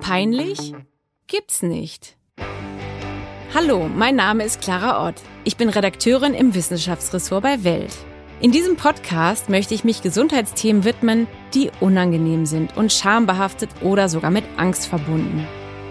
Peinlich? Gibt's nicht. Hallo, mein Name ist Clara Ott. Ich bin Redakteurin im Wissenschaftsressort bei Welt. In diesem Podcast möchte ich mich Gesundheitsthemen widmen, die unangenehm sind und schambehaftet oder sogar mit Angst verbunden.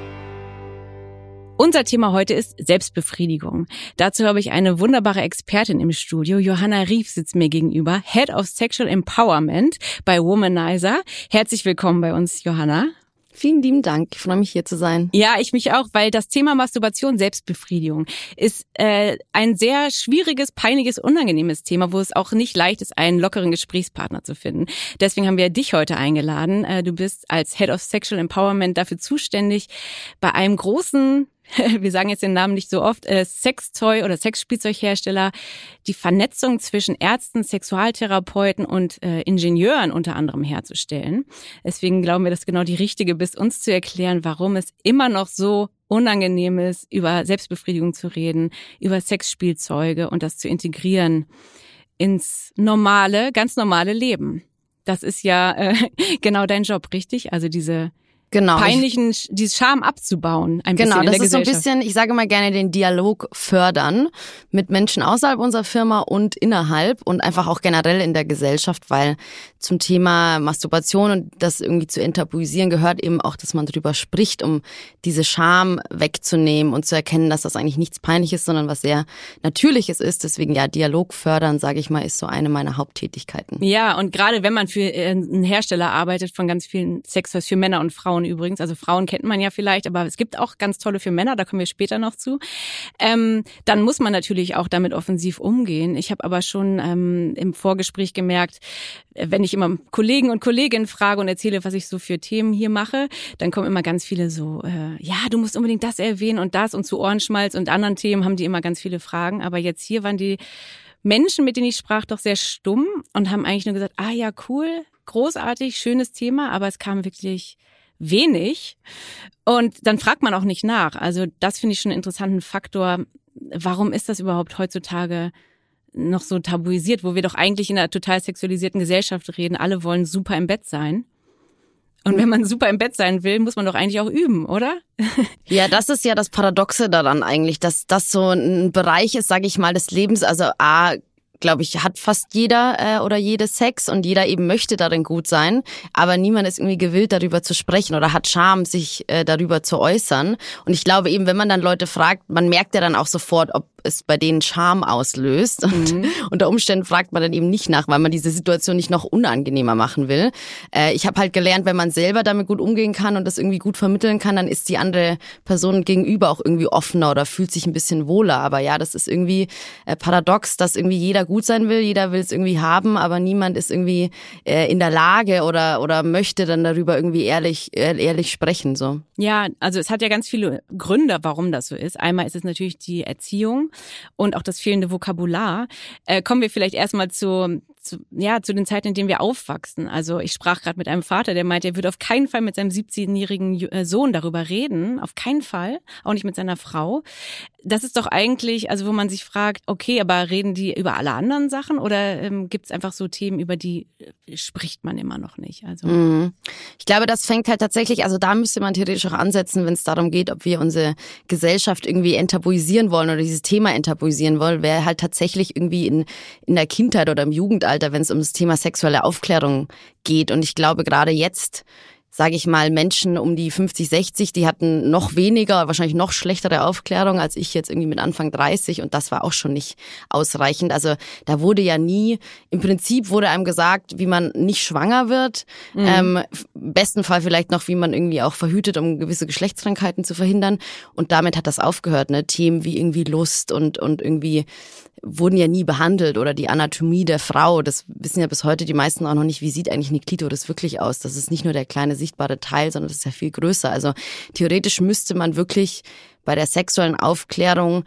Unser Thema heute ist Selbstbefriedigung. Dazu habe ich eine wunderbare Expertin im Studio. Johanna Rief sitzt mir gegenüber, Head of Sexual Empowerment bei Womanizer. Herzlich willkommen bei uns, Johanna. Vielen lieben Dank, ich freue mich hier zu sein. Ja, ich mich auch, weil das Thema Masturbation, Selbstbefriedigung ist ein sehr schwieriges, peinliches, unangenehmes Thema, wo es auch nicht leicht ist, einen lockeren Gesprächspartner zu finden. Deswegen haben wir dich heute eingeladen. Du bist als Head of Sexual Empowerment dafür zuständig, bei einem großen, wir sagen jetzt den Namen nicht so oft, Sextoy- oder Sexspielzeughersteller, die Vernetzung zwischen Ärzten, Sexualtherapeuten und Ingenieuren unter anderem herzustellen. Deswegen glauben wir, dass genau die Richtige bist, uns zu erklären, warum es immer noch so unangenehm ist, über Selbstbefriedigung zu reden, über Sexspielzeuge und das zu integrieren ins normale, ganz normale Leben. Das ist ja genau dein Job, richtig? Also diese peinlichen, diese Scham abzubauen. Genau, das ist so ein bisschen, ich sage mal gerne, den Dialog fördern mit Menschen außerhalb unserer Firma und innerhalb und einfach auch generell in der Gesellschaft, weil zum Thema Masturbation und das irgendwie zu enttabuisieren gehört eben auch, dass man darüber spricht, um diese Scham wegzunehmen und zu erkennen, dass das eigentlich nichts Peinliches, sondern was sehr Natürliches ist. Deswegen ja, Dialog fördern, sage ich mal, ist so eine meiner Haupttätigkeiten. Ja, und gerade wenn man für einen Hersteller arbeitet von ganz vielen Sextoys für Männer und Frauen übrigens, also Frauen kennt man ja vielleicht, aber es gibt auch ganz tolle für Männer, da kommen wir später noch zu, dann muss man natürlich auch damit offensiv umgehen. Ich habe aber schon im Vorgespräch gemerkt, wenn ich immer Kollegen und Kolleginnen frage und erzähle, was ich so für Themen hier mache, dann kommen immer ganz viele so, ja, du musst unbedingt das erwähnen und das, und zu Ohrenschmalz und anderen Themen haben die immer ganz viele Fragen, aber jetzt hier waren die Menschen, mit denen ich sprach, doch sehr stumm und haben eigentlich nur gesagt, ah ja, cool, großartig, schönes Thema, aber es kam wirklich wenig und dann fragt man auch nicht nach. Also das finde ich schon einen interessanten Faktor. Warum ist das überhaupt heutzutage noch so tabuisiert, wo wir doch eigentlich in einer total sexualisierten Gesellschaft reden? Alle wollen super im Bett sein. Und wenn man super im Bett sein will, muss man doch eigentlich auch üben, oder? Ja, das ist ja das Paradoxe daran eigentlich, dass das so ein Bereich ist, sage ich mal, des Lebens. Also glaube ich, hat fast jeder oder jede Sex und jeder eben möchte darin gut sein, aber niemand ist irgendwie gewillt, darüber zu sprechen oder hat Scham, sich darüber zu äußern. Und ich glaube eben, wenn man dann Leute fragt, man merkt ja dann auch sofort, ob es bei denen Scham auslöst. Und unter Umständen fragt man dann eben nicht nach, weil man diese Situation nicht noch unangenehmer machen will. Ich habe halt gelernt, wenn man selber damit gut umgehen kann und das irgendwie gut vermitteln kann, dann ist die andere Person gegenüber auch irgendwie offener oder fühlt sich ein bisschen wohler. Aber ja, das ist irgendwie paradox, dass irgendwie jeder gut sein will, jeder will es irgendwie haben, aber niemand ist irgendwie in der Lage oder möchte dann darüber irgendwie ehrlich sprechen. So. Ja, also es hat ja ganz viele Gründe, warum das so ist. Einmal ist es natürlich die Erziehung und auch das fehlende Vokabular. Kommen wir vielleicht erstmal zu den Zeiten, in denen wir aufwachsen. Also ich sprach gerade mit einem Vater, der meinte, er würde auf keinen Fall mit seinem 17-jährigen Sohn darüber reden. Auf keinen Fall. Auch nicht mit seiner Frau. Das ist doch eigentlich, also wo man sich fragt, okay, aber reden die über alle anderen Sachen oder gibt es einfach so Themen, über die spricht man immer noch nicht? Also Ich glaube, das fängt halt tatsächlich, also da müsste man theoretisch auch ansetzen, wenn es darum geht, ob wir unsere Gesellschaft irgendwie enttabuisieren wollen oder dieses Thema enttabuisieren wollen, wäre halt tatsächlich irgendwie in der Kindheit oder im Jugendalter, wenn es um das Thema sexuelle Aufklärung geht. Und ich glaube, gerade jetzt, sage ich mal, Menschen um die 50, 60, die hatten noch weniger, wahrscheinlich noch schlechtere Aufklärung als ich jetzt irgendwie mit Anfang 30 und das war auch schon nicht ausreichend. Also da wurde ja nie, im Prinzip wurde einem gesagt, wie man nicht schwanger wird, im besten Fall vielleicht noch, wie man irgendwie auch verhütet, um gewisse Geschlechtskrankheiten zu verhindern und damit hat das aufgehört, ne? Themen wie irgendwie Lust und irgendwie wurden ja nie behandelt oder die Anatomie der Frau, das wissen ja bis heute die meisten auch noch nicht, wie sieht eigentlich eine Klitoris wirklich aus? Das ist nicht nur der kleine sichtbare Teil, sondern das ist ja viel größer. Also theoretisch müsste man wirklich bei der sexuellen Aufklärung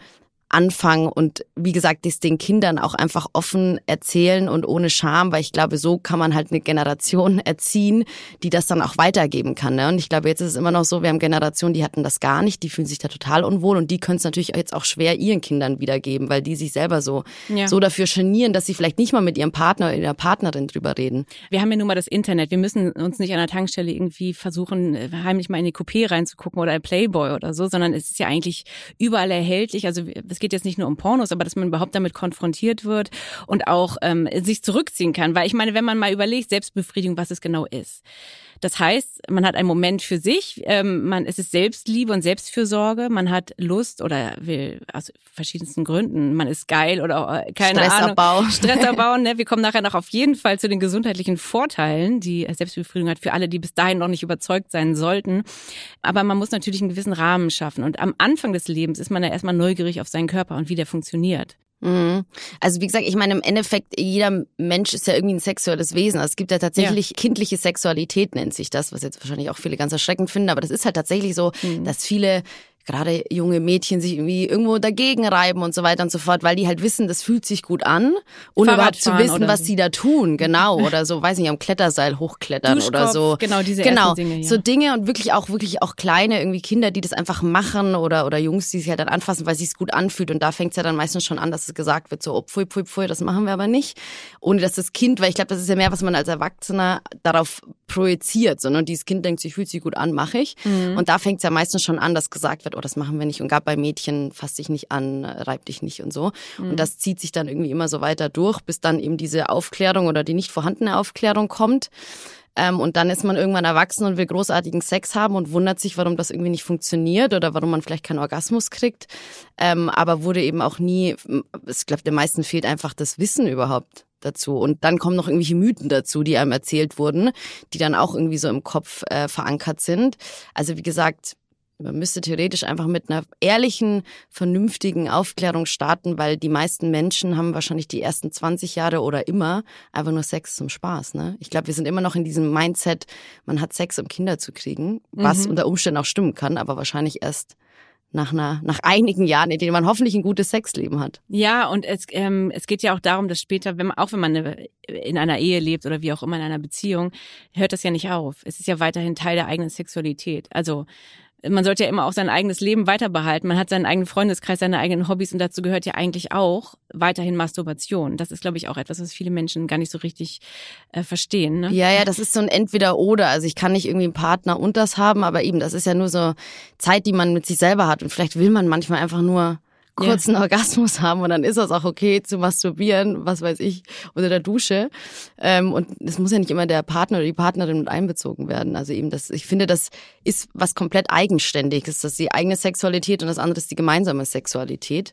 anfangen und wie gesagt, das den Kindern auch einfach offen erzählen und ohne Scham, weil ich glaube, so kann man halt eine Generation erziehen, die das dann auch weitergeben kann. Ne? Und ich glaube, jetzt ist es immer noch so, wir haben Generationen, die hatten das gar nicht, die fühlen sich da total unwohl und die können es natürlich jetzt auch schwer ihren Kindern wiedergeben, weil die sich selber so dafür genieren, dass sie vielleicht nicht mal mit ihrem Partner oder ihrer Partnerin drüber reden. Wir haben ja nun mal das Internet, wir müssen uns nicht an der Tankstelle irgendwie versuchen, heimlich mal in die Coupé reinzugucken oder Playboy oder so, sondern es ist ja eigentlich überall erhältlich, also es geht jetzt nicht nur um Pornos, aber dass man überhaupt damit konfrontiert wird und auch sich zurückziehen kann. Weil ich meine, wenn man mal überlegt, Selbstbefriedigung, was es genau ist. Das heißt, man hat einen Moment für sich, es ist Selbstliebe und Selbstfürsorge, man hat Lust oder will aus verschiedensten Gründen, man ist geil oder keine Stressabbau. Ahnung. Stressabbau. Ne? Wir kommen nachher noch auf jeden Fall zu den gesundheitlichen Vorteilen, die Selbstbefriedigung hat für alle, die bis dahin noch nicht überzeugt sein sollten. Aber man muss natürlich einen gewissen Rahmen schaffen. Und am Anfang des Lebens ist man ja erstmal neugierig auf seinen Körper und wie der funktioniert. Also wie gesagt, ich meine im Endeffekt, jeder Mensch ist ja irgendwie ein sexuelles Wesen. Also es gibt ja tatsächlich kindliche Sexualität, nennt sich das, was jetzt wahrscheinlich auch viele ganz erschreckend finden, aber das ist halt tatsächlich so, dass viele gerade junge Mädchen sich irgendwie irgendwo dagegen reiben und so weiter und so fort, weil die halt wissen, das fühlt sich gut an, ohne überhaupt zu wissen, was sie da tun, genau, oder so, weiß nicht, am Kletterseil hochklettern oder so. Genau, diese ersten Dinge, ja. So Dinge und wirklich auch kleine irgendwie Kinder, die das einfach machen oder Jungs, die sich halt dann anfassen, weil es sich gut anfühlt und da fängt es ja dann meistens schon an, dass es gesagt wird, so, oh, pfui, pfui, pfui, das machen wir aber nicht, ohne dass das Kind, weil ich glaube, das ist ja mehr, was man als Erwachsener darauf projiziert, sondern dieses Kind denkt sich, fühlt sich gut an, mache ich. Und da fängt es ja meistens schon an, dass gesagt wird, oh, das machen wir nicht. Und gerade bei Mädchen, fass dich nicht an, reib dich nicht und so. Und das zieht sich dann irgendwie immer so weiter durch, bis dann eben diese Aufklärung oder die nicht vorhandene Aufklärung kommt. Und dann ist man irgendwann erwachsen und will großartigen Sex haben und wundert sich, warum das irgendwie nicht funktioniert oder warum man vielleicht keinen Orgasmus kriegt. Aber wurde eben auch nie, ich glaube, den meisten fehlt einfach das Wissen überhaupt dazu. Und dann kommen noch irgendwelche Mythen dazu, die einem erzählt wurden, die dann auch irgendwie so im Kopf verankert sind. Also wie gesagt, man müsste theoretisch einfach mit einer ehrlichen, vernünftigen Aufklärung starten, weil die meisten Menschen haben wahrscheinlich die ersten 20 Jahre oder immer einfach nur Sex zum Spaß. Ne? Ich glaube, wir sind immer noch in diesem Mindset, man hat Sex, um Kinder zu kriegen, was unter Umständen auch stimmen kann, aber wahrscheinlich erst nach einigen Jahren, in denen man hoffentlich ein gutes Sexleben hat. Ja, und es geht ja auch darum, dass später, wenn man in einer Ehe lebt oder wie auch immer in einer Beziehung, hört das ja nicht auf. Es ist ja weiterhin Teil der eigenen Sexualität. Also man sollte ja immer auch sein eigenes Leben weiter behalten. Man hat seinen eigenen Freundeskreis, seine eigenen Hobbys und dazu gehört ja eigentlich auch weiterhin Masturbation. Das ist, glaube ich, auch etwas, was viele Menschen gar nicht so richtig verstehen. Ne? Ja, das ist so ein Entweder-Oder. Also ich kann nicht irgendwie einen Partner und das haben, aber eben, das ist ja nur so Zeit, die man mit sich selber hat. Und vielleicht will man manchmal einfach nur kurzen Orgasmus haben und dann ist das auch okay zu masturbieren, was weiß ich, unter der Dusche. Und es muss ja nicht immer der Partner oder die Partnerin mit einbezogen werden. Also eben ich finde, das ist was komplett Eigenständiges. Das ist die eigene Sexualität und das andere ist die gemeinsame Sexualität.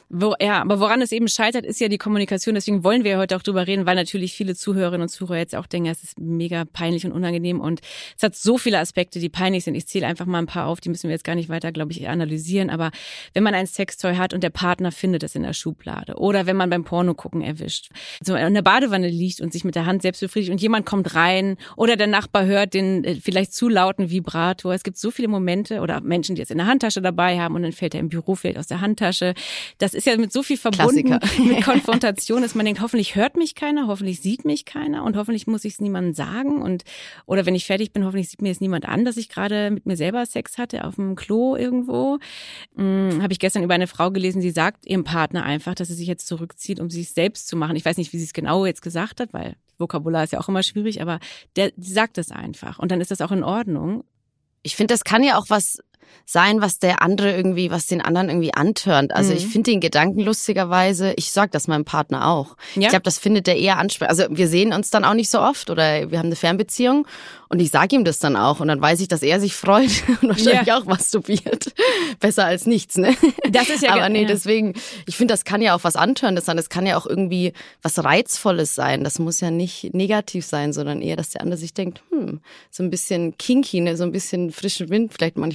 Aber woran es eben scheitert, ist ja die Kommunikation. Deswegen wollen wir ja heute auch drüber reden, weil natürlich viele Zuhörerinnen und Zuhörer jetzt auch denken, es ist mega peinlich und unangenehm und es hat so viele Aspekte, die peinlich sind. Ich zähle einfach mal ein paar auf, die müssen wir jetzt gar nicht weiter, glaube ich, analysieren. Aber wenn man ein Sextoy hat und der Partner findet es in der Schublade oder wenn man beim Porno gucken erwischt, so in der Badewanne liegt und sich mit der Hand selbst befriedigt und jemand kommt rein oder der Nachbar hört den vielleicht zu lauten Vibrator. Es gibt so viele Momente oder Menschen, die es in der Handtasche dabei haben und dann fällt er im Büro vielleicht aus der Handtasche. Das ist ja mit so viel verbunden mit Konfrontation, dass man denkt, hoffentlich hört mich keiner, hoffentlich sieht mich keiner und hoffentlich muss ich es niemandem sagen oder wenn ich fertig bin, hoffentlich sieht mir jetzt niemand an, dass ich gerade mit mir selber Sex hatte auf dem Klo irgendwo. Habe ich gestern über eine Frau gelesen, die sagt ihrem Partner einfach, dass sie sich jetzt zurückzieht, um sich selbst zu machen. Ich weiß nicht, wie sie es genau jetzt gesagt hat, weil Vokabular ist ja auch immer schwierig, aber die sagt es einfach und dann ist das auch in Ordnung. Ich finde, das kann ja auch was sein, was den anderen irgendwie antörnt. Also ich finde den Gedanken lustigerweise, ich sag das meinem Partner auch. Ja? Ich glaube, das findet er eher ansprechend. Also wir sehen uns dann auch nicht so oft oder wir haben eine Fernbeziehung und ich sage ihm das dann auch und dann weiß ich, dass er sich freut und wahrscheinlich auch masturbiert. Besser als nichts, ne? Das ist ja aber nee, deswegen, ich finde, das kann ja auch was Antörendes sein. Das kann ja auch irgendwie was Reizvolles sein. Das muss ja nicht negativ sein, sondern eher, dass der andere sich denkt, so ein bisschen kinky, ne? So ein bisschen frischen Wind vielleicht manchmal auch rein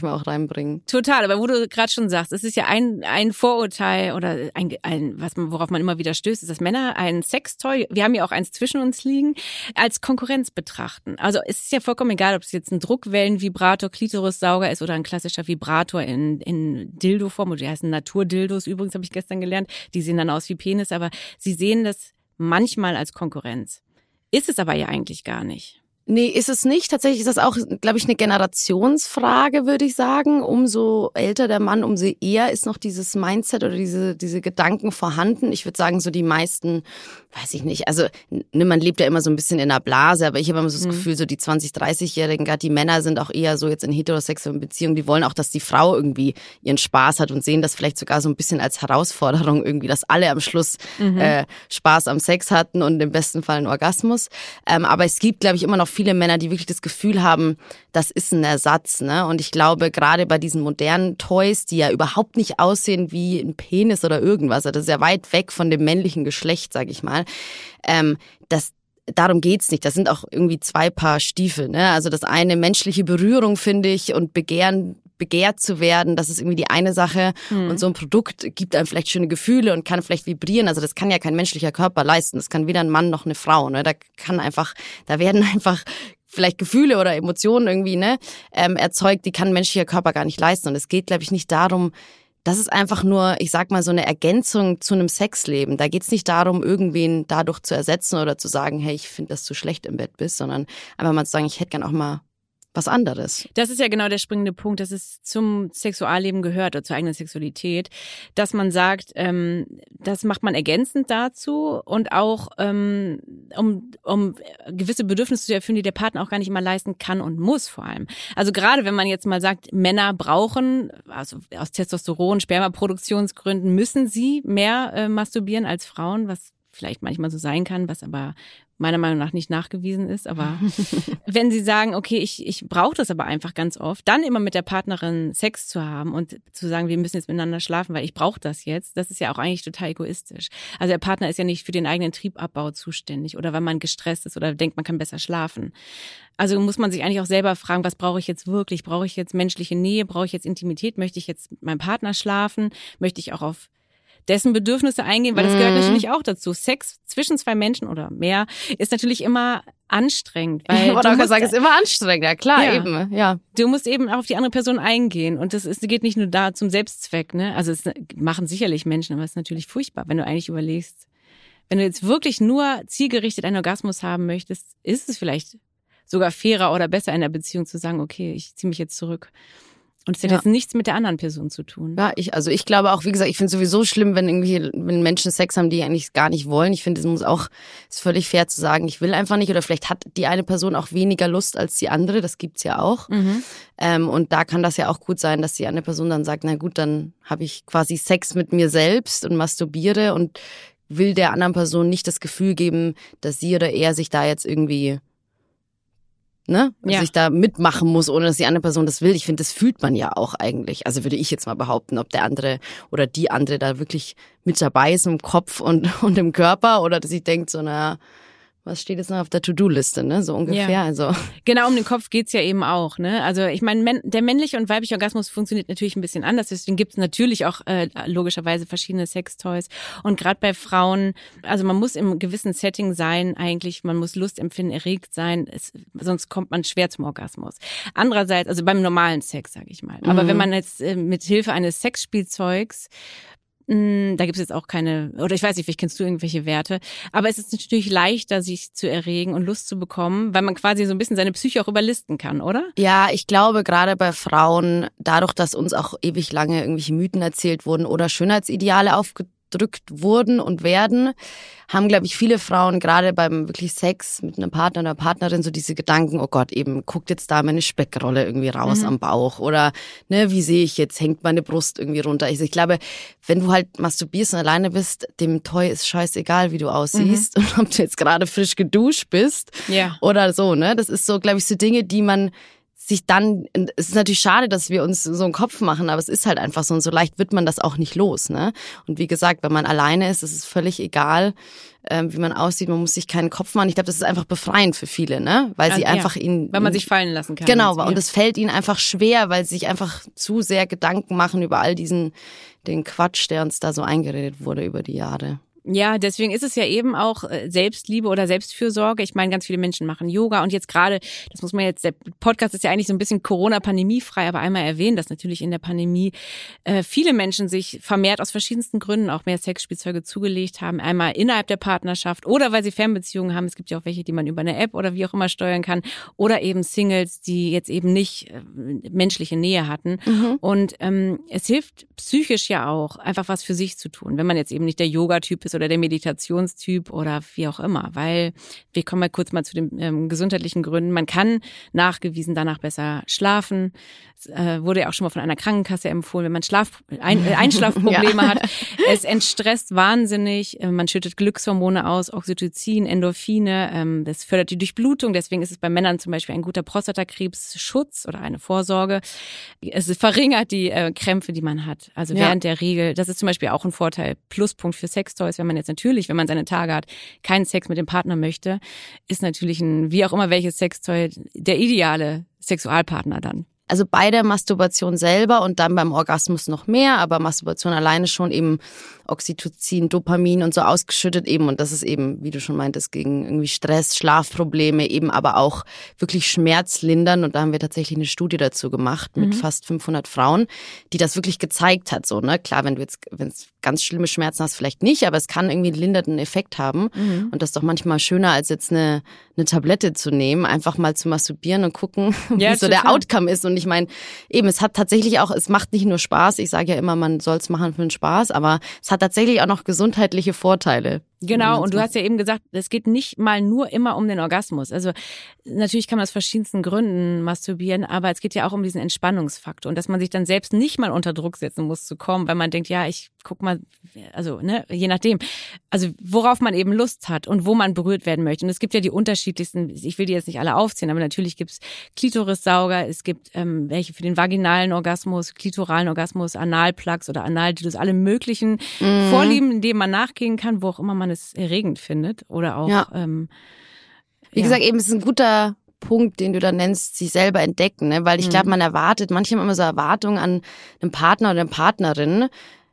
reinbringen. Total, aber wo du gerade schon sagst, es ist ja ein Vorurteil oder worauf man immer wieder stößt, ist, dass Männer ein Sextoy, wir haben ja auch eins zwischen uns liegen, als Konkurrenz betrachten. Also es ist ja vollkommen egal, ob es jetzt ein Druckwellenvibrator, Klitorissauger ist oder ein klassischer Vibrator in Dildo-Form, oder die heißen Naturdildos übrigens, habe ich gestern gelernt, die sehen dann aus wie Penis, aber sie sehen das manchmal als Konkurrenz. Ist es aber ja eigentlich gar nicht. Nee, ist es nicht. Tatsächlich ist das auch, glaube ich, eine Generationsfrage, würde ich sagen. Umso älter der Mann, umso eher ist noch dieses Mindset oder diese Gedanken vorhanden. Ich würde sagen, so die meisten, weiß ich nicht, also man lebt ja immer so ein bisschen in einer Blase, aber ich habe immer so das Gefühl, so die 20-, 30-Jährigen, gerade die Männer sind auch eher so jetzt in heterosexuellen Beziehungen, die wollen auch, dass die Frau irgendwie ihren Spaß hat und sehen das vielleicht sogar so ein bisschen als Herausforderung irgendwie, dass alle am Schluss Spaß am Sex hatten und im besten Fall einen Orgasmus. Aber es gibt, glaube ich, immer noch viele Männer, die wirklich das Gefühl haben, das ist ein Ersatz, ne? Und ich glaube, gerade bei diesen modernen Toys, die ja überhaupt nicht aussehen wie ein Penis oder irgendwas, das ist ja weit weg von dem männlichen Geschlecht, sag ich mal, darum geht's nicht. Das sind auch irgendwie 2 Paar Stiefel, ne? Also das eine menschliche Berührung, finde ich, und begehrt zu werden, das ist irgendwie die eine Sache. Und so ein Produkt gibt einem vielleicht schöne Gefühle und kann vielleicht vibrieren. Also das kann ja kein menschlicher Körper leisten. Das kann weder ein Mann noch eine Frau. Ne? Da werden einfach vielleicht Gefühle oder Emotionen irgendwie erzeugt, die kann ein menschlicher Körper gar nicht leisten. Und es geht, glaube ich, nicht darum, das ist einfach nur, ich sag mal, so eine Ergänzung zu einem Sexleben. Da geht's nicht darum, irgendwen dadurch zu ersetzen oder zu sagen, hey, ich finde, dass du schlecht im Bett bist, sondern einfach mal zu sagen, ich hätte gern auch mal was anderes. Das ist ja genau der springende Punkt, dass es zum Sexualleben gehört oder zur eigenen Sexualität, dass man sagt, das macht man ergänzend dazu und auch um gewisse Bedürfnisse zu erfüllen, die der Partner auch gar nicht immer leisten kann und muss vor allem. Also gerade wenn man jetzt mal sagt, Männer brauchen, also aus Testosteron, Spermaproduktionsgründen müssen sie mehr masturbieren als Frauen, was vielleicht manchmal so sein kann, was aber meiner Meinung nach nicht nachgewiesen ist. Aber wenn sie sagen, okay, ich brauche das aber einfach ganz oft, dann immer mit der Partnerin Sex zu haben und zu sagen, wir müssen jetzt miteinander schlafen, weil ich brauche das jetzt, das ist ja auch eigentlich total egoistisch. Also der Partner ist ja nicht für den eigenen Triebabbau zuständig oder weil man gestresst ist oder denkt, man kann besser schlafen. Also muss man sich eigentlich auch selber fragen, was brauche ich jetzt wirklich? Brauche ich jetzt menschliche Nähe? Brauche ich jetzt Intimität? Möchte ich jetzt mit meinem Partner schlafen? Möchte ich auch auf dessen Bedürfnisse eingehen, weil das gehört natürlich auch dazu. Sex zwischen 2 Menschen oder mehr ist natürlich immer anstrengend. Weil ich wollte auch sagen, es ist immer anstrengend, ja klar, eben. Ja. Du musst eben auch auf die andere Person eingehen und das geht nicht nur da zum Selbstzweck, ne? Also es machen sicherlich Menschen, aber es ist natürlich furchtbar, wenn du eigentlich überlegst, wenn du jetzt wirklich nur zielgerichtet einen Orgasmus haben möchtest, ist es vielleicht sogar fairer oder besser in der Beziehung zu sagen, okay, ich ziehe mich jetzt zurück. Und es hat jetzt nichts mit der anderen Person zu tun. Ja, ich glaube auch, wie gesagt, ich finde es sowieso schlimm, wenn Menschen Sex haben, die eigentlich gar nicht wollen. Ich finde, ist völlig fair zu sagen, ich will einfach nicht. Oder vielleicht hat die eine Person auch weniger Lust als die andere. Das gibt's ja auch. Und da kann das ja auch gut sein, dass die eine Person dann sagt, na gut, dann habe ich quasi Sex mit mir selbst und masturbiere und will der anderen Person nicht das Gefühl geben, dass sie oder er sich da jetzt irgendwie sich da mitmachen muss, ohne dass die andere Person das will. Ich finde, das fühlt man ja auch eigentlich. Also würde ich jetzt mal behaupten, ob der andere oder die andere da wirklich mit dabei ist im Kopf und im Körper oder dass ich denke so, naja, was steht jetzt noch auf der To-Do-Liste, ne? So ungefähr. Ja. Also genau, um den Kopf geht's ja eben auch, ne? Also ich meine, der männliche und weibliche Orgasmus funktioniert natürlich ein bisschen anders. Deswegen gibt's natürlich auch logischerweise verschiedene Sextoys. Und gerade bei Frauen, also man muss im gewissen Setting sein eigentlich, man muss Lust empfinden, erregt sein, sonst kommt man schwer zum Orgasmus. Andererseits, also beim normalen Sex, sage ich mal. Aber wenn man jetzt mit Hilfe eines Sexspielzeugs, da gibt es jetzt auch keine, oder ich weiß nicht, vielleicht kennst du irgendwelche Werte, aber es ist natürlich leichter, sich zu erregen und Lust zu bekommen, weil man quasi so ein bisschen seine Psyche auch überlisten kann, oder? Ja, ich glaube gerade bei Frauen, dadurch, dass uns auch ewig lange irgendwelche Mythen erzählt wurden oder Schönheitsideale aufgedrückt wurden und werden, haben, glaube ich, viele Frauen gerade beim wirklich Sex mit einem Partner oder Partnerin so diese Gedanken, oh Gott, eben guckt jetzt da meine Speckrolle irgendwie raus am Bauch oder wie sehe ich jetzt, hängt meine Brust irgendwie runter. Ich glaube, wenn du halt masturbierst und alleine bist, dem Toy ist scheißegal, wie du aussiehst und ob du jetzt gerade frisch geduscht bist oder so, ne? Das ist so, glaube ich, so Dinge, die man sich dann, es ist natürlich schade, dass wir uns so einen Kopf machen, aber es ist halt einfach so und so leicht wird man das auch nicht los, ne? Und wie gesagt, wenn man alleine ist, ist es völlig egal, wie man aussieht, man muss sich keinen Kopf machen. Ich glaube, das ist einfach befreiend für viele, ne? Weil sie einfach weil man sich fallen lassen kann. Genau, und es fällt ihnen einfach schwer, weil sie sich einfach zu sehr Gedanken machen über all den Quatsch, der uns da so eingeredet wurde über die Jahre. Ja, deswegen ist es ja eben auch Selbstliebe oder Selbstfürsorge. Ich meine, ganz viele Menschen machen Yoga und jetzt gerade, das muss man jetzt, der Podcast ist ja eigentlich so ein bisschen Corona-pandemiefrei, aber einmal erwähnen, dass natürlich in der Pandemie viele Menschen sich vermehrt aus verschiedensten Gründen auch mehr Sexspielzeuge zugelegt haben. Einmal innerhalb der Partnerschaft oder weil sie Fernbeziehungen haben. Es gibt ja auch welche, die man über eine App oder wie auch immer steuern kann. Oder eben Singles, die jetzt eben nicht menschliche Nähe hatten. Mhm. Und es hilft psychisch ja auch, einfach was für sich zu tun, wenn man jetzt eben nicht der Yoga-Typ ist oder der Meditationstyp oder wie auch immer, weil wir kommen mal kurz mal zu den gesundheitlichen Gründen. Man kann nachgewiesen danach besser schlafen. Es wurde ja auch schon mal von einer Krankenkasse empfohlen, wenn man Einschlafprobleme hat. Es entstresst wahnsinnig, man schüttet Glückshormone aus, Oxytocin, Endorphine, das fördert die Durchblutung, deswegen ist es bei Männern zum Beispiel ein guter Prostatakrebsschutz oder eine Vorsorge. Es verringert die Krämpfe, die man hat. Also während der Regel, das ist zum Beispiel auch ein Vorteil, Pluspunkt für Sextoys, wenn man seine Tage hat, keinen Sex mit dem Partner möchte, ist natürlich wie auch immer welches Sextoy der ideale Sexualpartner dann. Also bei der Masturbation selber und dann beim Orgasmus noch mehr, aber Masturbation alleine schon eben Oxytocin, Dopamin und so ausgeschüttet eben. Und das ist eben, wie du schon meintest, gegen irgendwie Stress, Schlafprobleme, eben aber auch wirklich schmerzlindern. Und da haben wir tatsächlich eine Studie dazu gemacht mit fast 500 Frauen, die das wirklich gezeigt hat. So, ne? Klar, wenn es ganz schlimme Schmerzen hast, vielleicht nicht, aber es kann irgendwie einen lindernden Effekt haben. Mhm. Und das ist doch manchmal schöner, als jetzt eine Tablette zu nehmen, einfach mal zu masturbieren und gucken, wie so der Outcome ist. Und ich meine, eben, es hat tatsächlich auch, es macht nicht nur Spaß. Ich sage ja immer, man soll es machen für den Spaß, aber es hat tatsächlich auch noch gesundheitliche Vorteile. Genau, und du hast ja eben gesagt, es geht nicht mal nur immer um den Orgasmus. Also natürlich kann man aus verschiedensten Gründen masturbieren, aber es geht ja auch um diesen Entspannungsfaktor und dass man sich dann selbst nicht mal unter Druck setzen muss zu kommen, weil man denkt, ja, ich guck mal, also ne, je nachdem, also worauf man eben Lust hat und wo man berührt werden möchte. Und es gibt ja die unterschiedlichsten, ich will die jetzt nicht alle aufzählen, aber natürlich gibt's Klitorissauger, es gibt welche für den vaginalen Orgasmus, klitoralen Orgasmus, Analplugs oder Analdildos, alle möglichen Vorlieben, denen man nachgehen kann, wo auch immer man es erregend findet oder auch wie gesagt, eben es ist ein guter Punkt, den du da nennst, sich selber entdecken, ne? Weil ich glaube, man erwartet, manche haben immer so Erwartungen an einen Partner oder eine Partnerin,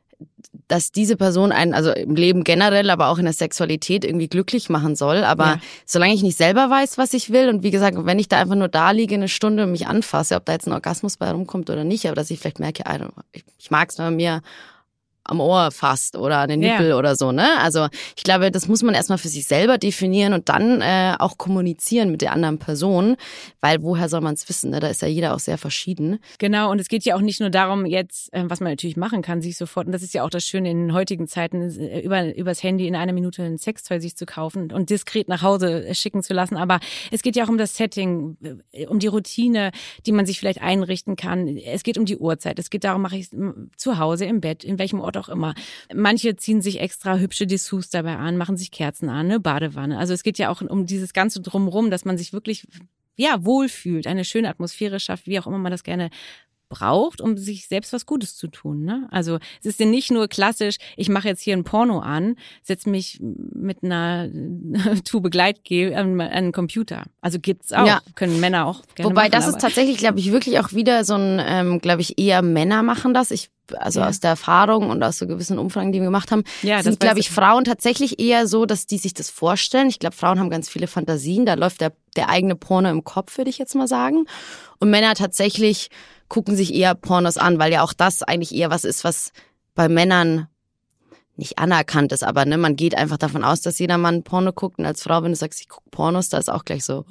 dass diese Person einen, also im Leben generell, aber auch in der Sexualität irgendwie glücklich machen soll. Aber solange ich nicht selber weiß, was ich will und wie gesagt, wenn ich da einfach nur da liege eine Stunde und mich anfasse, ob da jetzt ein Orgasmus bei rumkommt oder nicht, aber dass ich vielleicht merke, ich mag es, wenn man mir am Ohr fasst oder an den Nippel oder so, ne? Also ich glaube, das muss man erstmal für sich selber definieren und dann auch kommunizieren mit der anderen Person, weil woher soll man es wissen, ne? Da ist ja jeder auch sehr verschieden. Genau, und es geht ja auch nicht nur darum jetzt, was man natürlich machen kann, sich sofort, und das ist ja auch das Schöne in den heutigen Zeiten, übers Handy in einer Minute ein Sextoy sich zu kaufen und diskret nach Hause schicken zu lassen, aber es geht ja auch um das Setting, um die Routine, die man sich vielleicht einrichten kann. Es geht um die Uhrzeit, es geht darum, mache ich es zu Hause, im Bett, in welchem Ort auch immer. Manche ziehen sich extra hübsche Dessous dabei an, machen sich Kerzen an, eine Badewanne. Also es geht ja auch um dieses ganze Drumherum, dass man sich wirklich wohlfühlt, eine schöne Atmosphäre schafft, wie auch immer man das gerne braucht, um sich selbst was Gutes zu tun. Ne? Also es ist ja nicht nur klassisch, ich mache jetzt hier ein Porno an, setze mich mit einer Tube Gleitgel an einen Computer. Also gibt's auch, können Männer auch gerne Wobei machen. Das ist tatsächlich, glaube ich, wirklich auch wieder so ein, glaube ich, eher Männer machen das. Aus der Erfahrung und aus so gewissen Umfragen, die wir gemacht haben, sind, glaube ich, Frauen tatsächlich eher so, dass die sich das vorstellen. Ich glaube, Frauen haben ganz viele Fantasien. Da läuft der eigene Porno im Kopf, würde ich jetzt mal sagen. Und Männer tatsächlich gucken sich eher Pornos an, weil ja auch das eigentlich eher was ist, was bei Männern nicht anerkannt ist. Aber ne, man geht einfach davon aus, dass jeder Mann Porno guckt. Und als Frau, wenn du sagst, ich gucke Pornos, da ist auch gleich so.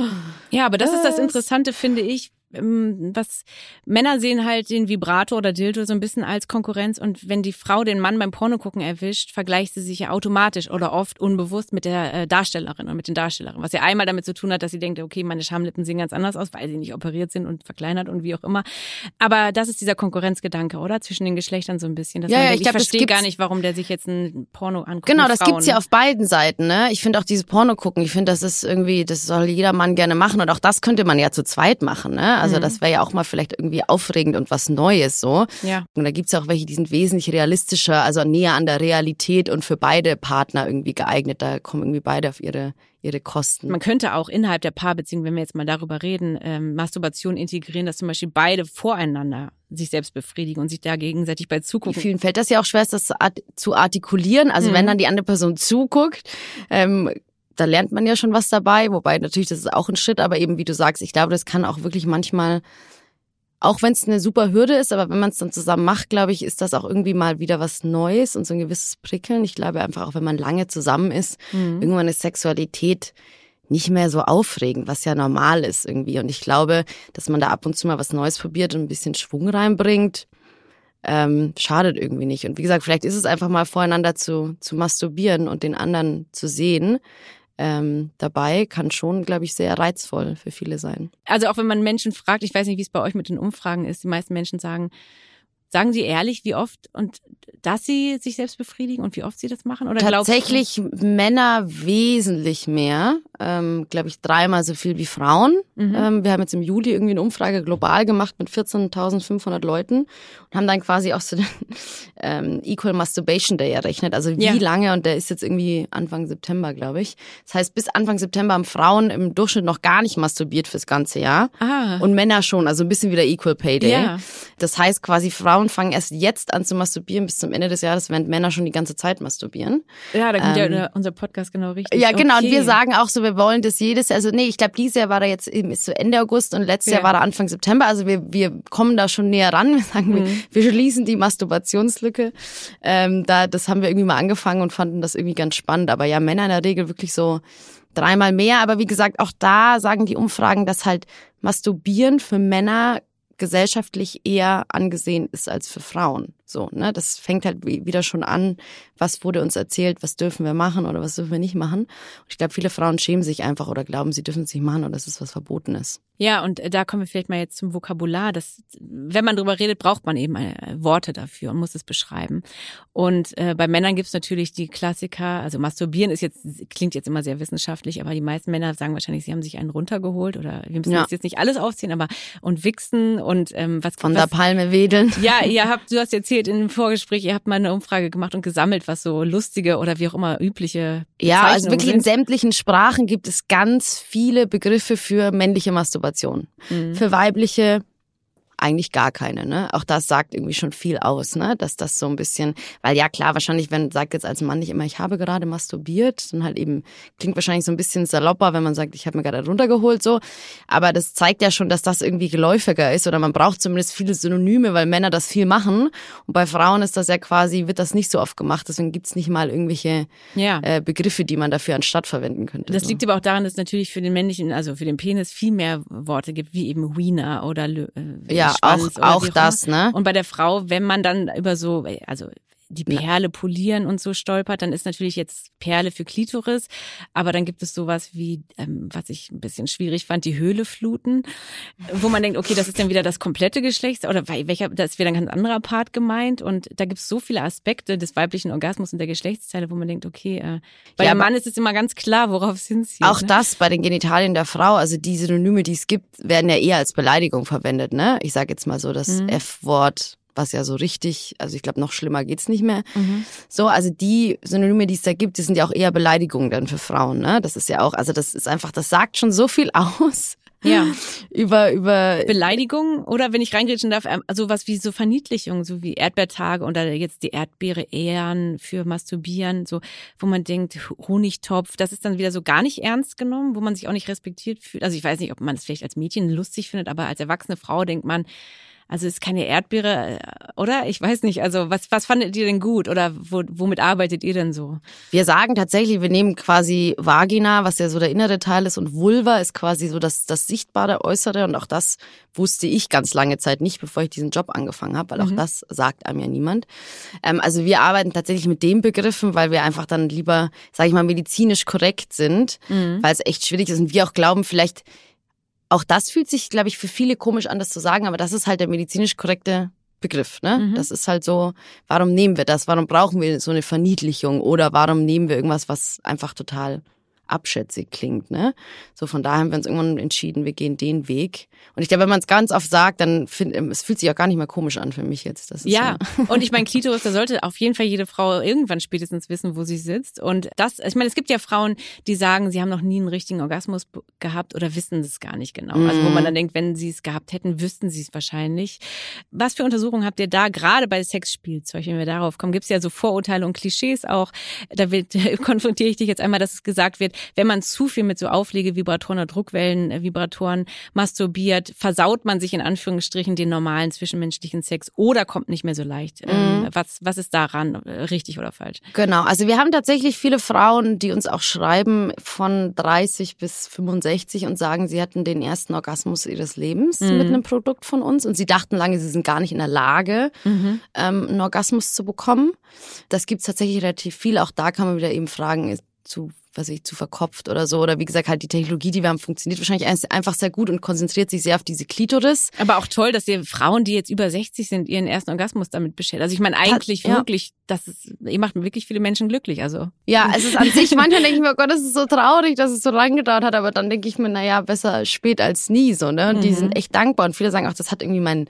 Ja, aber das ist das Interessante, finde ich. Was Männer sehen halt den Vibrator oder Dildo so ein bisschen als Konkurrenz und wenn die Frau den Mann beim Pornogucken erwischt, vergleicht sie sich ja automatisch oder oft unbewusst mit der Darstellerin und mit den Darstellerinnen, was ja einmal damit zu tun hat, dass sie denkt, okay, meine Schamlippen sehen ganz anders aus, weil sie nicht operiert sind und verkleinert und wie auch immer. Aber das ist dieser Konkurrenzgedanke, oder? Zwischen den Geschlechtern so ein bisschen. Dass man denkt, ich verstehe gar nicht, warum der sich jetzt ein Porno anguckt. Genau, das gibt's ja auf beiden Seiten, ne? Ich finde auch diese Porno gucken, ich finde, das ist irgendwie, das soll jeder Mann gerne machen und auch das könnte man ja zu zweit machen, ne? Also das wäre ja auch mal vielleicht irgendwie aufregend und was Neues so. Ja. Und da gibt's ja auch welche, die sind wesentlich realistischer, also näher an der Realität und für beide Partner irgendwie geeignet. Da kommen irgendwie beide auf ihre Kosten. Man könnte auch innerhalb der Paarbeziehung, wenn wir jetzt mal darüber reden, Masturbation integrieren, dass zum Beispiel beide voreinander sich selbst befriedigen und sich da gegenseitig bei zugucken. Vielen fällt das ja auch schwer, das zu artikulieren. Also wenn dann die andere Person zuguckt, da lernt man ja schon was dabei. Wobei natürlich, das ist auch ein Schritt, aber eben wie du sagst, ich glaube, das kann auch wirklich manchmal, auch wenn es eine super Hürde ist, aber wenn man es dann zusammen macht, glaube ich, ist das auch irgendwie mal wieder was Neues und so ein gewisses Prickeln. Ich glaube einfach, auch wenn man lange zusammen ist, irgendwann ist Sexualität nicht mehr so aufregend, was ja normal ist irgendwie. Und ich glaube, dass man da ab und zu mal was Neues probiert und ein bisschen Schwung reinbringt, schadet irgendwie nicht. Und wie gesagt, vielleicht ist es einfach mal voreinander zu masturbieren und den anderen zu sehen. Dabei kann schon, glaube ich, sehr reizvoll für viele sein. Also auch wenn man Menschen fragt, ich weiß nicht, wie es bei euch mit den Umfragen ist, die meisten Menschen sagen sie ehrlich, wie oft und dass sie sich selbst befriedigen und wie oft sie das machen? Oder tatsächlich Männer wesentlich mehr, glaube ich 3-mal so viel wie Frauen. Wir haben jetzt im Juli irgendwie eine Umfrage global gemacht mit 14.500 Leuten und haben dann quasi auch so den Equal Masturbation Day errechnet. Also wie lange, und der ist jetzt irgendwie Anfang September, glaube ich. Das heißt, bis Anfang September haben Frauen im Durchschnitt noch gar nicht masturbiert fürs ganze Jahr. Und Männer schon, also ein bisschen wie der Equal Pay Day. Ja. Das heißt quasi, Frauen fangen erst jetzt an zu masturbieren bis zum Ende des Jahres, während Männer schon die ganze Zeit masturbieren. Ja, da kommt ja unser Podcast genau richtig. Ja, genau. Okay. Und wir sagen auch so, wir wollen das jedes Jahr, also nee, ich glaube, dieses Jahr war er jetzt eben ist so Ende August und letztes Jahr war er Anfang September. Also wir kommen da schon näher ran. Wir sagen, wir schließen die Masturbationslücke. Das haben wir irgendwie mal angefangen und fanden das irgendwie ganz spannend. Aber ja, Männer in der Regel wirklich so 3-mal mehr. Aber wie gesagt, auch da sagen die Umfragen, dass halt Masturbieren für Männer gesellschaftlich eher angesehen ist als für Frauen. So, ne? Das fängt halt wieder schon an, was wurde uns erzählt, was dürfen wir machen oder was dürfen wir nicht machen. Und ich glaube, viele Frauen schämen sich einfach oder glauben, sie dürfen es nicht machen oder das ist was Verbotenes. Ja, und da kommen wir vielleicht mal jetzt zum Vokabular. Wenn man drüber redet, braucht man eben Worte dafür und muss es beschreiben. Und bei Männern gibt's natürlich die Klassiker, also Masturbieren klingt jetzt immer sehr wissenschaftlich, aber die meisten Männer sagen wahrscheinlich, sie haben sich einen runtergeholt oder wir müssen das jetzt nicht alles aufziehen, aber und wichsen und von der Palme wedeln. Ja, du hast erzählt in dem Vorgespräch, ihr habt mal eine Umfrage gemacht und gesammelt, was so lustige oder wie auch immer übliche Bezeichnungen Ja, also wirklich sind. In sämtlichen Sprachen gibt es ganz viele Begriffe für männliche Masturbation. Für weibliche eigentlich gar keine, ne? Auch das sagt irgendwie schon viel aus, ne? Dass das so ein bisschen, weil ja klar, wahrscheinlich, wenn sagt jetzt als Mann nicht immer, ich habe gerade masturbiert, dann halt eben klingt wahrscheinlich so ein bisschen salopper, wenn man sagt, ich habe mir gerade runtergeholt, so. Aber das zeigt ja schon, dass das irgendwie geläufiger ist oder man braucht zumindest viele Synonyme, weil Männer das viel machen und bei Frauen ist das ja quasi, wird das nicht so oft gemacht, deswegen gibt's nicht mal irgendwelche Begriffe, die man dafür anstatt verwenden könnte. Das liegt aber auch daran, dass es natürlich für den männlichen, also für den Penis viel mehr Worte gibt, wie eben Wiener oder Schwanz auch das, ne? Und bei der Frau, wenn man dann über so, also die Perle polieren und so stolpert, dann ist natürlich jetzt Perle für Klitoris, aber dann gibt es sowas wie, was ich ein bisschen schwierig fand, die Höhle fluten, wo man denkt, okay, das ist dann wieder das komplette Geschlecht oder da ist wieder ein ganz anderer Part gemeint und da gibt es so viele Aspekte des weiblichen Orgasmus und der Geschlechtsteile, wo man denkt, okay, bei dem Mann ist es immer ganz klar, worauf es hinzieht. Auch das bei den Genitalien der Frau, also die Synonyme, die es gibt, werden ja eher als Beleidigung verwendet, ne? Ich sage jetzt mal so das F-Wort, was ja so richtig, also ich glaube, noch schlimmer geht's nicht mehr. So, also die Synonyme, die es da gibt, die sind ja auch eher Beleidigungen dann für Frauen, ne? Das ist ja auch, also das ist einfach, das sagt schon so viel aus. Ja. über Beleidigung oder wenn ich reingrätschen darf, sowas wie so Verniedlichung, so wie Erdbeertage oder jetzt die Erdbeere ehren für Masturbieren, so, wo man denkt, Honigtopf, das ist dann wieder so gar nicht ernst genommen, wo man sich auch nicht respektiert fühlt. Also ich weiß nicht, ob man es vielleicht als Mädchen lustig findet, aber als erwachsene Frau denkt man, also ist keine Erdbeere, oder? Ich weiß nicht. Also was fandet ihr denn gut oder womit arbeitet ihr denn so? Wir sagen tatsächlich, wir nehmen quasi Vagina, was ja so der innere Teil ist, und Vulva ist quasi so das sichtbare Äußere und auch das wusste ich ganz lange Zeit nicht, bevor ich diesen Job angefangen habe, weil auch das sagt einem ja niemand. Also wir arbeiten tatsächlich mit den Begriffen, weil wir einfach dann lieber, sage ich mal, medizinisch korrekt sind, weil es echt schwierig ist und wir auch glauben, vielleicht auch das fühlt sich, glaube ich, für viele komisch an, das zu sagen, aber das ist halt der medizinisch korrekte Begriff, ne? Das ist halt so, warum nehmen wir das? Warum brauchen wir so eine Verniedlichung? Oder warum nehmen wir irgendwas, was einfach total abschätzig klingt, ne? So, von daher haben wir uns irgendwann entschieden, wir gehen den Weg. Und ich glaube, wenn man es ganz oft sagt, dann es fühlt sich auch gar nicht mehr komisch an für mich jetzt. Das ist ja, und ich meine, Klitoris, da sollte auf jeden Fall jede Frau irgendwann spätestens wissen, wo sie sitzt. Und das, ich meine, es gibt ja Frauen, die sagen, sie haben noch nie einen richtigen Orgasmus gehabt oder wissen es gar nicht genau. Also wo man dann denkt, wenn sie es gehabt hätten, wüssten sie es wahrscheinlich. Was für Untersuchungen habt ihr da, gerade bei Sexspielzeug, wenn wir darauf kommen, gibt es ja so Vorurteile und Klischees auch. Da konfrontiere ich dich jetzt einmal, dass es gesagt wird, wenn man zu viel mit so Auflegevibratoren oder Druckwellenvibratoren masturbiert, versaut man sich in Anführungsstrichen den normalen zwischenmenschlichen Sex oder kommt nicht mehr so leicht. Was ist daran richtig oder falsch? Genau, also wir haben tatsächlich viele Frauen, die uns auch schreiben von 30 bis 65 und sagen, sie hatten den ersten Orgasmus ihres Lebens mit einem Produkt von uns und sie dachten lange, sie sind gar nicht in der Lage, einen Orgasmus zu bekommen. Das gibt's tatsächlich relativ viel. Auch da kann man wieder eben fragen, zu verkopft oder so. Oder wie gesagt, halt die Technologie, die wir haben, funktioniert wahrscheinlich einfach sehr gut und konzentriert sich sehr auf diese Klitoris. Aber auch toll, dass ihr Frauen, die jetzt über 60 sind, ihren ersten Orgasmus damit beschert. Also ich meine eigentlich wirklich, ihr macht wirklich viele Menschen glücklich. Also ja, es ist an sich, manchmal denke ich mir, oh Gott, das ist so traurig, dass es so lange gedauert hat. Aber dann denke ich mir, naja, besser spät als nie. So, ne? Und die sind echt dankbar. Und viele sagen auch, das hat irgendwie mein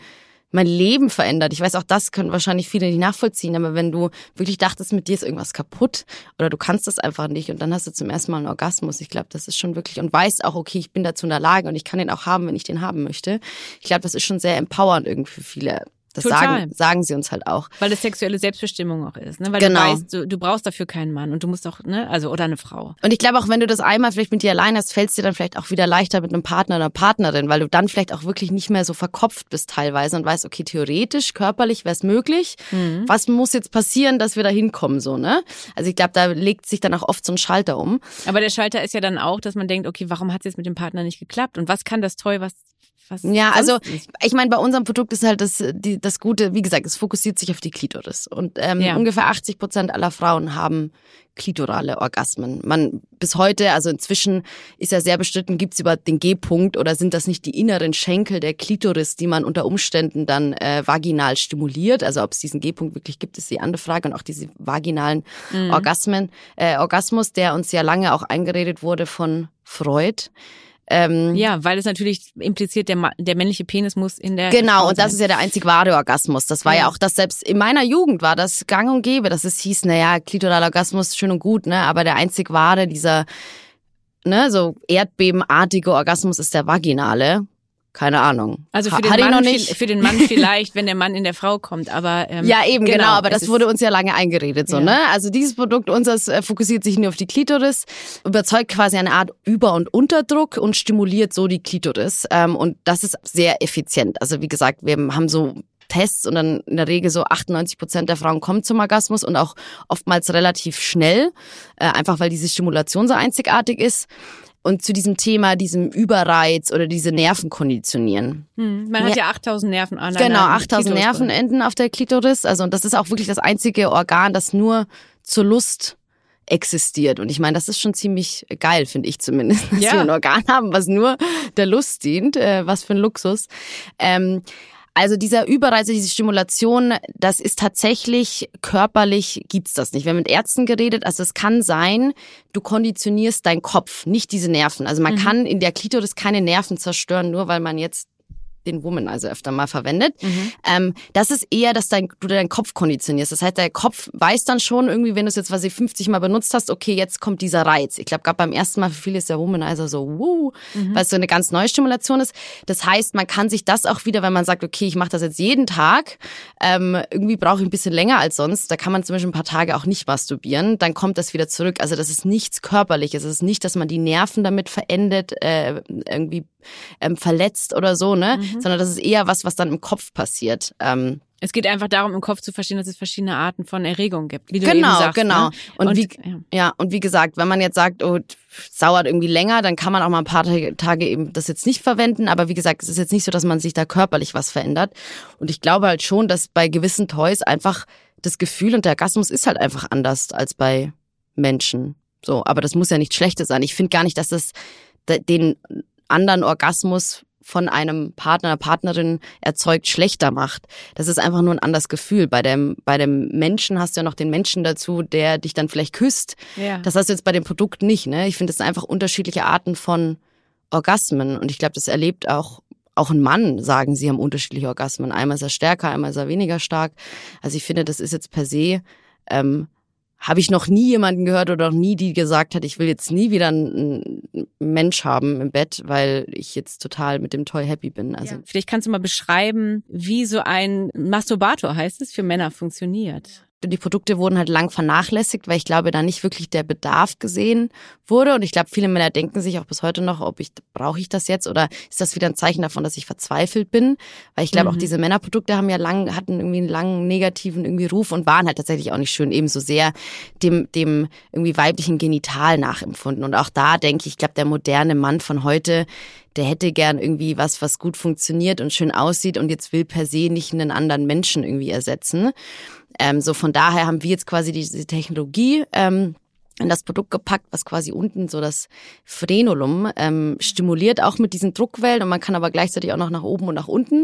Leben verändert. Ich weiß, auch das können wahrscheinlich viele nicht nachvollziehen, aber wenn du wirklich dachtest, mit dir ist irgendwas kaputt oder du kannst das einfach nicht und dann hast du zum ersten Mal einen Orgasmus, ich glaube, das ist schon wirklich, und weißt auch, okay, ich bin dazu in der Lage und ich kann den auch haben, wenn ich den haben möchte. Ich glaube, das ist schon sehr empowernd irgendwie für viele. Das sagen sie uns halt auch. Weil das sexuelle Selbstbestimmung auch ist, ne? Weil genau. Du weißt, du brauchst dafür keinen Mann und du musst auch, ne, also oder eine Frau. Und ich glaube auch, wenn du das einmal vielleicht mit dir allein hast, fällt es dir dann vielleicht auch wieder leichter mit einem Partner oder einer Partnerin, weil du dann vielleicht auch wirklich nicht mehr so verkopft bist teilweise und weißt, okay, theoretisch, körperlich wäre es möglich. Was muss jetzt passieren, dass wir da hinkommen, so, ne? Also ich glaube, da legt sich dann auch oft so ein Schalter um. Aber der Schalter ist ja dann auch, dass man denkt, okay, warum hat es jetzt mit dem Partner nicht geklappt? Und was kann das toll, was ja, also ich meine, bei unserem Produkt ist halt das Gute, wie gesagt, es fokussiert sich auf die Klitoris. Und ungefähr 80% aller Frauen haben klitorale Orgasmen. Bis heute, also inzwischen ist ja sehr bestritten, gibt's über den G-Punkt oder sind das nicht die inneren Schenkel der Klitoris, die man unter Umständen dann vaginal stimuliert? Also ob es diesen G-Punkt wirklich gibt, ist die andere Frage. Und auch diese vaginalen Orgasmus, der uns ja lange auch eingeredet wurde von Freud. Ja, weil es natürlich impliziert, der männliche Penis muss in der Genau, und das ist ja der einzig wahre Orgasmus. Das war ja auch das, selbst in meiner Jugend war das gang und gäbe, dass es hieß, naja, klitoraler Orgasmus, schön und gut, ne, aber der einzig wahre, dieser, ne, so erdbebenartige Orgasmus ist der vaginale. Keine Ahnung. Also für den Mann vielleicht, wenn der Mann in der Frau kommt, aber ja eben genau, aber das wurde uns ja lange eingeredet so, ne? Also dieses Produkt unseres fokussiert sich nur auf die Klitoris, überzeugt quasi eine Art Über- und Unterdruck und stimuliert so die Klitoris und das ist sehr effizient. Also wie gesagt, wir haben so Tests und dann in der Regel so 98% der Frauen kommen zum Orgasmus und auch oftmals relativ schnell, einfach weil diese Stimulation so einzigartig ist. Und zu diesem Thema, diesem Überreiz oder diese Nerven konditionieren. Man hat ja 8000 Nerven an. Genau, 8000 Nervenenden auf der Klitoris. Also, und das ist auch wirklich das einzige Organ, das nur zur Lust existiert. Und ich meine, das ist schon ziemlich geil, finde ich zumindest, dass wir ein Organ haben, was nur der Lust dient. Was für ein Luxus. Also dieser Überreiz, diese Stimulation, das ist tatsächlich körperlich, gibt's das nicht. Wir haben mit Ärzten geredet, also es kann sein, du konditionierst deinen Kopf, nicht diese Nerven. Also man kann in der Klitoris keine Nerven zerstören, nur weil man jetzt den Womanizer öfter mal verwendet. Das ist eher, dass du deinen Kopf konditionierst. Das heißt, der Kopf weiß dann schon irgendwie, wenn du es jetzt 50 Mal benutzt hast, okay, jetzt kommt dieser Reiz. Ich glaube, gerade beim ersten Mal für viele ist der Womanizer so, weil es so eine ganz neue Stimulation ist. Das heißt, man kann sich das auch wieder, wenn man sagt, okay, ich mache das jetzt jeden Tag, irgendwie brauche ich ein bisschen länger als sonst, da kann man zum Beispiel ein paar Tage auch nicht masturbieren, dann kommt das wieder zurück. Also das ist nichts Körperliches. Es ist nicht, dass man die Nerven damit verendet, irgendwie verletzt oder so, ne? Sondern das ist eher was dann im Kopf passiert. Es geht einfach darum, im Kopf zu verstehen, dass es verschiedene Arten von Erregung gibt, wie du eben sagst. Genau. Ne? Und wie gesagt, wenn man jetzt sagt, oh, es dauert irgendwie länger, dann kann man auch mal ein paar Tage eben das jetzt nicht verwenden. Aber wie gesagt, es ist jetzt nicht so, dass man sich da körperlich was verändert. Und ich glaube halt schon, dass bei gewissen Toys einfach das Gefühl und der Orgasmus ist halt einfach anders als bei Menschen. So, aber das muss ja nichts Schlechtes sein. Ich finde gar nicht, dass das den anderen Orgasmus von einem Partner, einer Partnerin erzeugt, schlechter macht. Das ist einfach nur ein anderes Gefühl. Bei dem Menschen hast du ja noch den Menschen dazu, der dich dann vielleicht küsst. Ja. Das hast du jetzt bei dem Produkt nicht, ne? Ich finde, das sind einfach unterschiedliche Arten von Orgasmen. Und ich glaube, das erlebt auch ein Mann, sagen sie, haben unterschiedliche Orgasmen. Einmal ist er stärker, einmal ist er weniger stark. Also ich finde, das ist jetzt per se, habe ich noch nie jemanden gehört oder noch nie, die gesagt hat, ich will jetzt nie wieder einen Mensch haben im Bett, weil ich jetzt total mit dem Toy happy bin. Also Vielleicht kannst du mal beschreiben, wie so ein Masturbator, heißt es, für Männer funktioniert. Die Produkte wurden halt lang vernachlässigt, weil ich glaube, da nicht wirklich der Bedarf gesehen wurde. Und ich glaube, viele Männer denken sich auch bis heute noch, brauche ich das jetzt oder ist das wieder ein Zeichen davon, dass ich verzweifelt bin? Weil ich glaube, auch diese Männerprodukte hatten irgendwie einen langen negativen irgendwie Ruf und waren halt tatsächlich auch nicht schön, ebenso sehr dem irgendwie weiblichen Genital nachempfunden. Und auch da denke ich glaube, der moderne Mann von heute, der hätte gern irgendwie was gut funktioniert und schön aussieht und jetzt will per se nicht einen anderen Menschen irgendwie ersetzen. So von daher haben wir jetzt quasi diese Technologie in das Produkt gepackt, was quasi unten so das Frenulum stimuliert, auch mit diesen Druckwellen und man kann aber gleichzeitig auch noch nach oben und nach unten.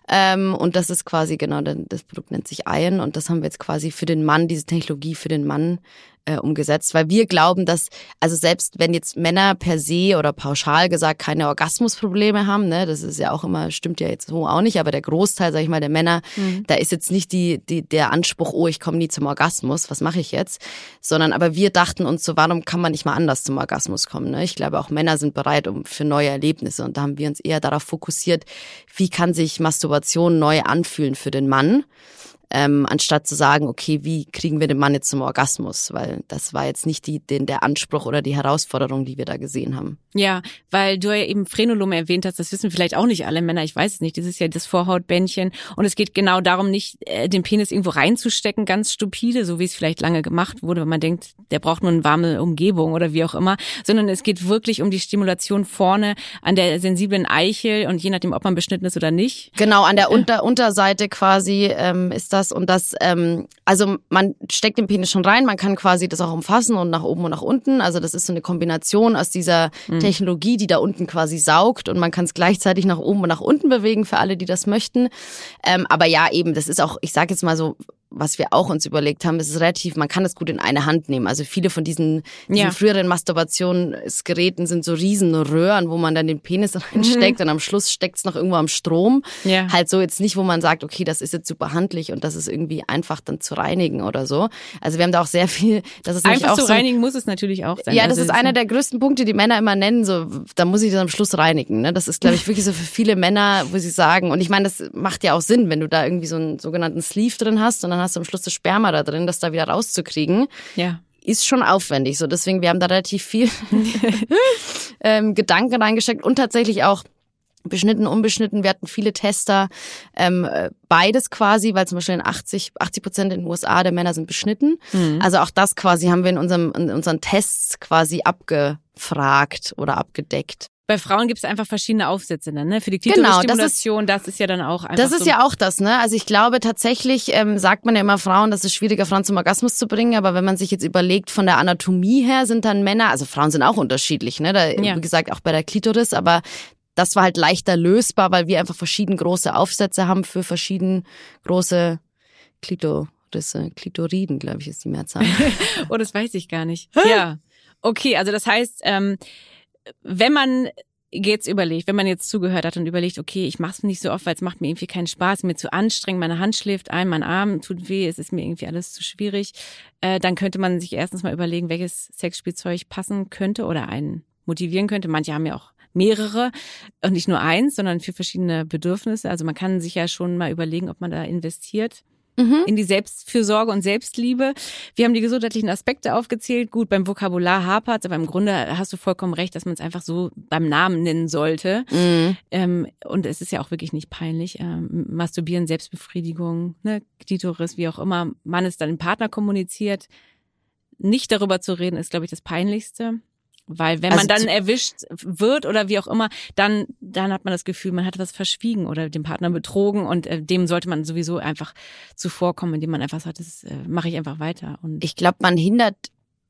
Und das ist quasi, genau, das Produkt nennt sich Iron und das haben wir jetzt quasi für den Mann, diese Technologie für den Mann umgesetzt, weil wir glauben, dass, also selbst wenn jetzt Männer per se oder pauschal gesagt keine Orgasmusprobleme haben, ne, das ist ja auch immer, stimmt ja jetzt so auch nicht, aber der Großteil, sag ich mal, der Männer, da ist jetzt nicht der Anspruch, oh, ich komme nie zum Orgasmus, was mache ich jetzt? Sondern aber wir dachten uns so, warum kann man nicht mal anders zum Orgasmus kommen? Ne? Ich glaube, auch Männer sind bereit für neue Erlebnisse und da haben wir uns eher darauf fokussiert, wie kann sich Masturbation neu anfühlen für den Mann? Anstatt zu sagen, okay, wie kriegen wir den Mann jetzt zum Orgasmus? Weil das war jetzt nicht der Anspruch oder die Herausforderung, die wir da gesehen haben. Ja, weil du ja eben Frenulum erwähnt hast, das wissen vielleicht auch nicht alle Männer, ich weiß es nicht, das ist ja das Vorhautbändchen und es geht genau darum, nicht den Penis irgendwo reinzustecken, ganz stupide, so wie es vielleicht lange gemacht wurde, wenn man denkt, der braucht nur eine warme Umgebung oder wie auch immer, sondern es geht wirklich um die Stimulation vorne an der sensiblen Eichel und je nachdem, ob man beschnitten ist oder nicht. Genau, an der Unterseite quasi ist das und das, also man steckt den Penis schon rein, man kann quasi das auch umfassen und nach oben und nach unten, also das ist so eine Kombination aus dieser Technologie, die da unten quasi saugt und man kann es gleichzeitig nach oben und nach unten bewegen für alle, die das möchten. Aber ja, eben, das ist auch, ich sage jetzt mal so, was wir auch uns überlegt haben, ist relativ, man kann es gut in eine Hand nehmen. Also viele von diesen früheren Masturbationsgeräten sind so riesen Röhren, wo man dann den Penis reinsteckt und am Schluss steckt es noch irgendwo am Strom. Ja. Halt so jetzt nicht, wo man sagt, okay, das ist jetzt super handlich und das ist irgendwie einfach dann zu reinigen oder so. Also wir haben da auch sehr viel, das ist einfach auch zu so, reinigen muss es natürlich auch sein. Ja, das ist einer der größten Punkte, die Männer immer nennen, so, da muss ich das am Schluss reinigen. Ne? Das ist, glaube ich, wirklich so für viele Männer, wo sie sagen, und ich meine, das macht ja auch Sinn, wenn du da irgendwie so einen sogenannten Sleeve drin hast und dann hast du am Schluss das Sperma da drin, das da wieder rauszukriegen, ist schon aufwendig. So, deswegen, wir haben da relativ viel Gedanken reingesteckt und tatsächlich auch beschnitten, unbeschnitten. Wir hatten viele Tester, beides quasi, weil zum Beispiel 80% in den USA der Männer sind beschnitten. Also auch das quasi haben wir in unseren Tests quasi abgefragt oder abgedeckt. Bei Frauen gibt es einfach verschiedene Aufsätze dann, ne? Für die Klitorisstimulation, das ist ja dann auch einfach das ist so. Ja auch das, ne? Also ich glaube tatsächlich, sagt man ja immer Frauen, dass es schwieriger, Frauen zum Orgasmus zu bringen, aber wenn man sich jetzt überlegt, von der Anatomie her sind dann Männer, also Frauen sind auch unterschiedlich, ne? Da, wie gesagt, auch bei der Klitoris, aber das war halt leichter lösbar, weil wir einfach verschieden große Aufsätze haben für verschieden große Klitoriden, glaube ich, ist die Mehrzahl. Oh, das weiß ich gar nicht. Ja. Okay, also das heißt, wenn man jetzt zugehört hat und überlegt, okay, ich mache es nicht so oft, weil es macht mir irgendwie keinen Spaß, mir zu anstrengend, meine Hand schläft ein, mein Arm tut weh, es ist mir irgendwie alles zu schwierig, dann könnte man sich erstens mal überlegen, welches Sexspielzeug passen könnte oder einen motivieren könnte. Manche haben ja auch mehrere und nicht nur eins, sondern für verschiedene Bedürfnisse. Also man kann sich ja schon mal überlegen, ob man da investiert. In die Selbstfürsorge und Selbstliebe. Wir haben die gesundheitlichen Aspekte aufgezählt. Gut, beim Vokabular hapert, aber im Grunde hast du vollkommen recht, dass man es einfach so beim Namen nennen sollte. Und es ist ja auch wirklich nicht peinlich. Masturbieren, Selbstbefriedigung, ne, Klitoris, wie auch immer. Man es dann dem Partner kommuniziert. Nicht darüber zu reden, ist, glaube ich, das Peinlichste. Weil wenn man dann erwischt wird oder wie auch immer, dann hat man das Gefühl, man hat was verschwiegen oder den Partner betrogen und dem sollte man sowieso einfach zuvorkommen, indem man einfach sagt, das mache ich einfach weiter. Und ich glaube, man hindert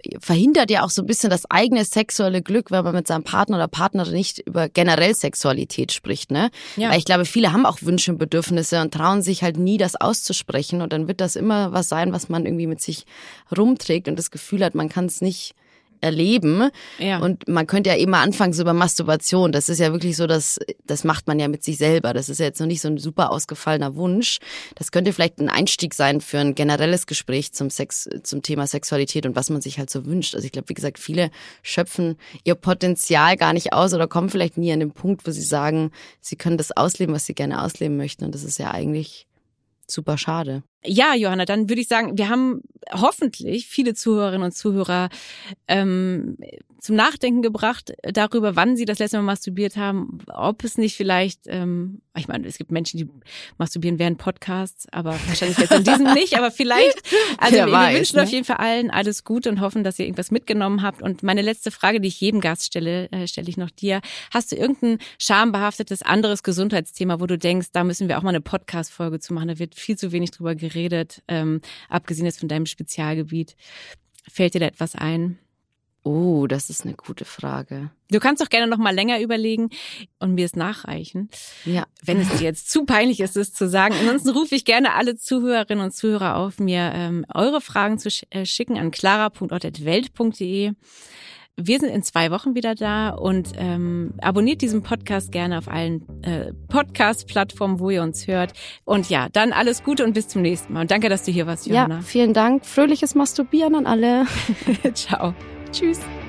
verhindert ja auch so ein bisschen das eigene sexuelle Glück, wenn man mit seinem Partner oder Partnerin nicht über generell Sexualität spricht, ne? Ja. Weil ich glaube, viele haben auch Wünsche und Bedürfnisse und trauen sich halt nie, das auszusprechen. Und dann wird das immer was sein, was man irgendwie mit sich rumträgt und das Gefühl hat, man kann es nicht erleben. Ja. Und man könnte ja eben mal anfangen so über Masturbation. Das ist ja wirklich so, das macht man ja mit sich selber. Das ist ja jetzt noch nicht so ein super ausgefallener Wunsch. Das könnte vielleicht ein Einstieg sein für ein generelles Gespräch zum Thema Sexualität und was man sich halt so wünscht. Also ich glaube, wie gesagt, viele schöpfen ihr Potenzial gar nicht aus oder kommen vielleicht nie an den Punkt, wo sie sagen, sie können das ausleben, was sie gerne ausleben möchten. Und das ist ja eigentlich super schade. Ja, Johanna, dann würde ich sagen, wir haben hoffentlich viele Zuhörerinnen und Zuhörer zum Nachdenken gebracht darüber, wann sie das letzte Mal masturbiert haben, ob es nicht vielleicht, ich meine, es gibt Menschen, die masturbieren während Podcasts, aber wahrscheinlich jetzt in diesem nicht, aber vielleicht, also wir wünschen auf jeden Fall allen alles Gute und hoffen, dass ihr irgendwas mitgenommen habt. Und meine letzte Frage, die ich jedem Gast stelle, stelle ich noch dir. Hast du irgendein schambehaftetes anderes Gesundheitsthema, wo du denkst, da müssen wir auch mal eine Podcast-Folge zu machen, da wird viel zu wenig drüber geredet, abgesehen jetzt von deinem Spezialgebiet. Fällt dir da etwas ein? Oh, das ist eine gute Frage. Du kannst doch gerne noch mal länger überlegen und mir es nachreichen. Ja. Wenn es dir jetzt zu peinlich ist, es zu sagen. Ansonsten rufe ich gerne alle Zuhörerinnen und Zuhörer auf, mir eure Fragen zu schicken an clara.ort@welt.de. Wir sind in 2 Wochen wieder da und abonniert diesen Podcast gerne auf allen Podcast-Plattformen, wo ihr uns hört. Und ja, dann alles Gute und bis zum nächsten Mal. Und danke, dass du hier warst, Johanna. Ja, vielen Dank. Fröhliches Masturbieren an alle. Ciao. Tschüss.